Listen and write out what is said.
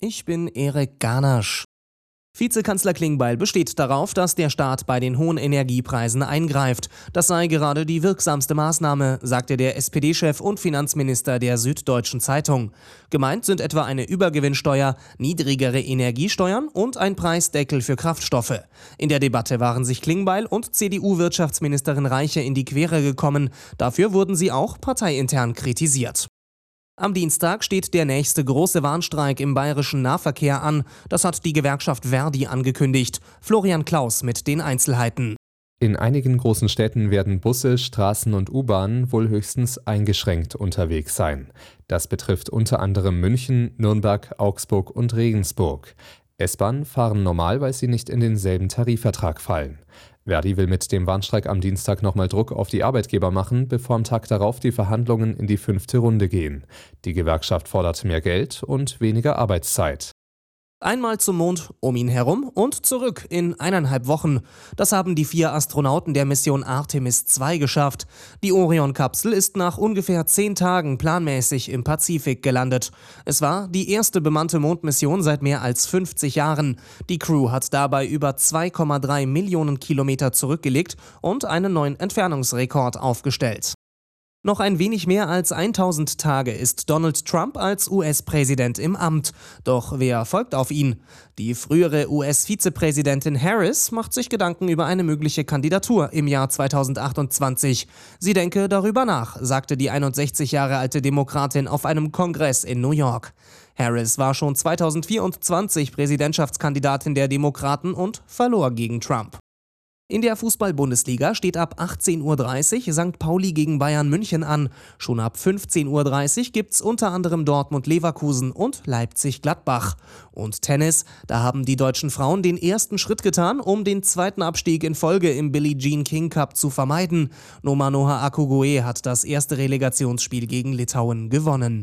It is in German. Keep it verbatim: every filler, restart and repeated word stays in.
Ich bin Erik Ganasch. Vizekanzler Klingbeil besteht darauf, dass der Staat bei den hohen Energiepreisen eingreift. Das sei gerade die wirksamste Maßnahme, sagte der S P D-Chef und Finanzminister der Süddeutschen Zeitung. Gemeint sind etwa eine Übergewinnsteuer, niedrigere Energiesteuern und ein Preisdeckel für Kraftstoffe. In der Debatte waren sich Klingbeil und C D U-Wirtschaftsministerin Reiche in die Quere gekommen. Dafür wurden sie auch parteiintern kritisiert. Am Dienstag steht der nächste große Warnstreik im bayerischen Nahverkehr an. Das hat die Gewerkschaft Verdi angekündigt. Florian Klaus mit den Einzelheiten. In einigen großen Städten werden Busse, Straßen und U-Bahnen wohl höchstens eingeschränkt unterwegs sein. Das betrifft unter anderem München, Nürnberg, Augsburg und Regensburg. S-Bahnen fahren normal, weil sie nicht in denselben Tarifvertrag fallen. Verdi will mit dem Warnstreik am Dienstag nochmal Druck auf die Arbeitgeber machen, bevor am Tag darauf die Verhandlungen in die fünfte Runde gehen. Die Gewerkschaft fordert mehr Geld und weniger Arbeitszeit. Einmal zum Mond, um ihn herum und zurück in eineinhalb Wochen. Das haben die vier Astronauten der Mission Artemis zwei geschafft. Die Orion-Kapsel ist nach ungefähr zehn Tagen planmäßig im Pazifik gelandet. Es war die erste bemannte Mondmission seit mehr als fünfzig Jahren. Die Crew hat dabei über zwei Komma drei Millionen Kilometer zurückgelegt und einen neuen Entfernungsrekord aufgestellt. Noch ein wenig mehr als tausend Tage ist Donald Trump als U S-Präsident im Amt. Doch wer folgt auf ihn? Die frühere U S-Vizepräsidentin Harris macht sich Gedanken über eine mögliche Kandidatur im Jahr zweitausendachtundzwanzig. Sie denke darüber nach, sagte die einundsechzig Jahre alte Demokratin auf einem Kongress in New York. Harris war schon zweitausendvierundzwanzig Präsidentschaftskandidatin der Demokraten und verlor gegen Trump. In der Fußball-Bundesliga steht ab achtzehn Uhr dreißig Sankt Pauli gegen Bayern München an. Schon ab fünfzehn Uhr dreißig gibt's unter anderem Dortmund-Leverkusen und Leipzig-Gladbach. Und Tennis, da haben die deutschen Frauen den ersten Schritt getan, um den zweiten Abstieg in Folge im Billie Jean King Cup zu vermeiden. Nomanoha Akugoe hat das erste Relegationsspiel gegen Litauen gewonnen.